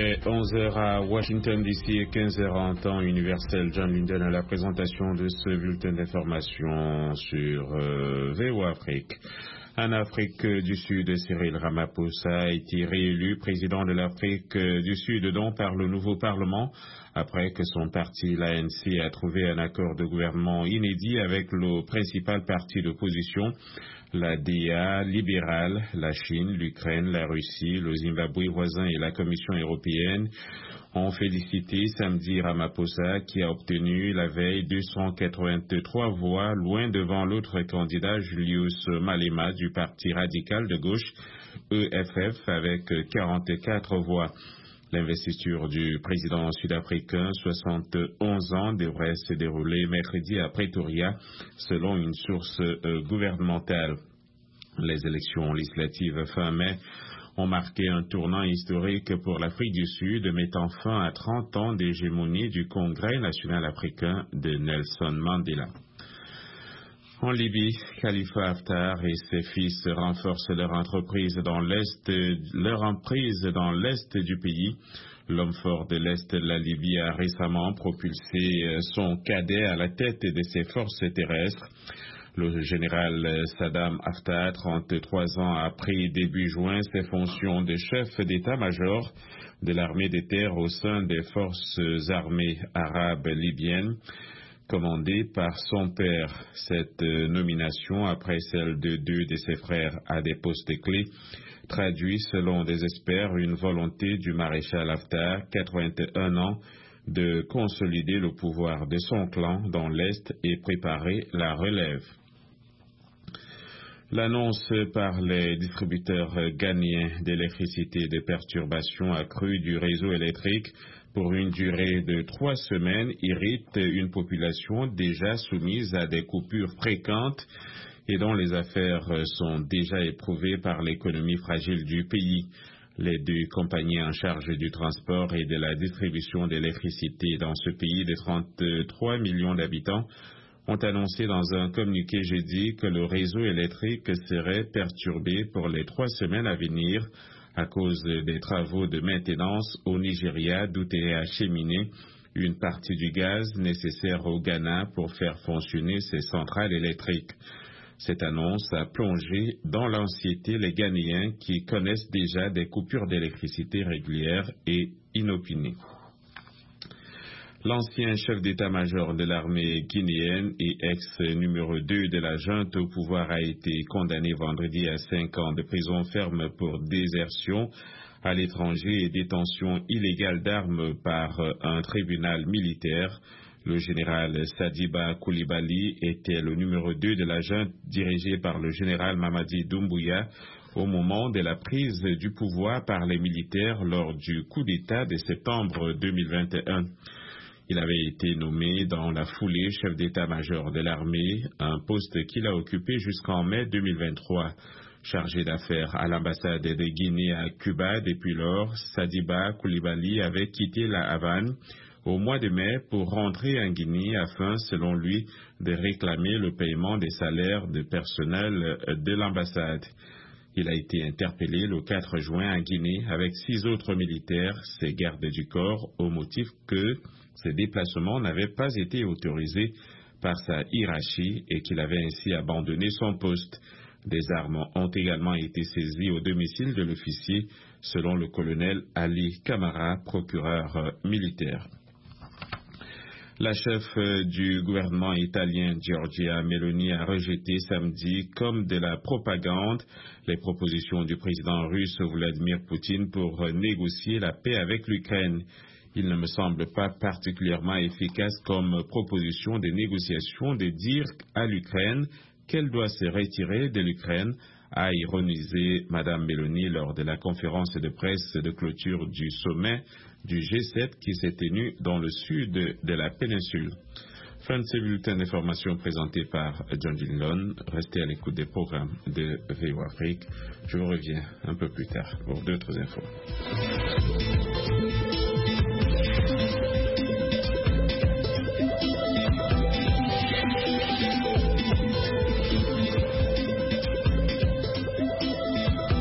est 11 heures à Washington DC et 15 heures en temps universel. John Linden à la présentation de ce bulletin d'information sur VOA Afrique. En Afrique du Sud, Cyril Ramaphosa a été réélu président de l'Afrique du Sud, dont par le nouveau Parlement, après que son parti, l'ANC, a trouvé un accord de gouvernement inédit avec le principal parti d'opposition, la DA libérale, la Chine, l'Ukraine, la Russie, le Zimbabwe voisin et la Commission européenne ont félicité samedi Ramaphosa qui a obtenu la veille 283 voix, loin devant l'autre candidat Julius Malema du parti radical de gauche EFF avec 44 voix. L'investiture du président sud-africain, 71 ans, devrait se dérouler mercredi à Pretoria, selon une source gouvernementale. Les élections législatives fin mai ont marqué un tournant historique pour l'Afrique du Sud, mettant fin à 30 ans d'hégémonie du Congrès national africain de Nelson Mandela. En Libye, Khalifa Haftar et ses fils renforcent leur emprise dans l'est du pays. L'homme fort de l'est de la Libye a récemment propulsé son cadet à la tête de ses forces terrestres. Le général Saddam Haftar, 33 ans, a pris début juin ses fonctions de chef d'état-major de l'armée de terre au sein des forces armées arabes libyennes, commandée par son père. Cette nomination, après celle de deux de ses frères à des postes clés, traduit, selon des experts, une volonté du maréchal Haftar, 81 ans, de consolider le pouvoir de son clan dans l'Est et préparer la relève. L'annonce par les distributeurs ghanéens d'électricité de perturbations accrues du réseau électrique pour une durée de 3 semaines irrite une population déjà soumise à des coupures fréquentes et dont les affaires sont déjà éprouvées par l'économie fragile du pays. Les deux compagnies en charge du transport et de la distribution d'électricité dans ce pays de 33 millions d'habitants ont annoncé dans un communiqué jeudi que le réseau électrique serait perturbé pour les 3 semaines à venir à cause des travaux de maintenance au Nigeria d'où est acheminée une partie du gaz nécessaire au Ghana pour faire fonctionner ces centrales électriques. Cette annonce a plongé dans l'anxiété les Ghanéens qui connaissent déjà des coupures d'électricité régulières et inopinées. L'ancien chef d'état-major de l'armée guinéenne et ex-numéro 2 de la junte au pouvoir a été condamné vendredi à 5 ans de prison ferme pour désertion à l'étranger et détention illégale d'armes par un tribunal militaire. Le général Sadiba Koulibaly était le numéro 2 de la junte dirigée par le général Mamadi Doumbouya au moment de la prise du pouvoir par les militaires lors du coup d'État de septembre 2021. Il avait été nommé dans la foulée chef d'état-major de l'armée, un poste qu'il a occupé jusqu'en mai 2023. Chargé d'affaires à l'ambassade de Guinée à Cuba depuis lors, Sadiba Koulibaly avait quitté la Havane au mois de mai pour rentrer en Guinée afin, selon lui, de réclamer le paiement des salaires de personnel de l'ambassade. Il a été interpellé le 4 juin en Guinée avec 6 autres militaires, ses gardes du corps, au motif que ces déplacements n'avaient pas été autorisés par sa hiérarchie et qu'il avait ainsi abandonné son poste. Des armes ont également été saisies au domicile de l'officier, selon le colonel Ali Camara, procureur militaire. La chef du gouvernement italien, Giorgia Meloni, a rejeté samedi comme de la propagande les propositions du président russe Vladimir Poutine pour négocier la paix avec l'Ukraine. Il ne me semble pas particulièrement efficace comme proposition de négociation de dire à l'Ukraine qu'elle doit se retirer de l'Ukraine, a ironisé Mme Meloni lors de la conférence de presse de clôture du sommet du G7 qui s'est tenu dans le sud de la péninsule. Fin de ce bulletin d'information présenté par John Dillon. Restez à l'écoute des programmes de VOA Afrique. Je vous reviens un peu plus tard pour d'autres infos.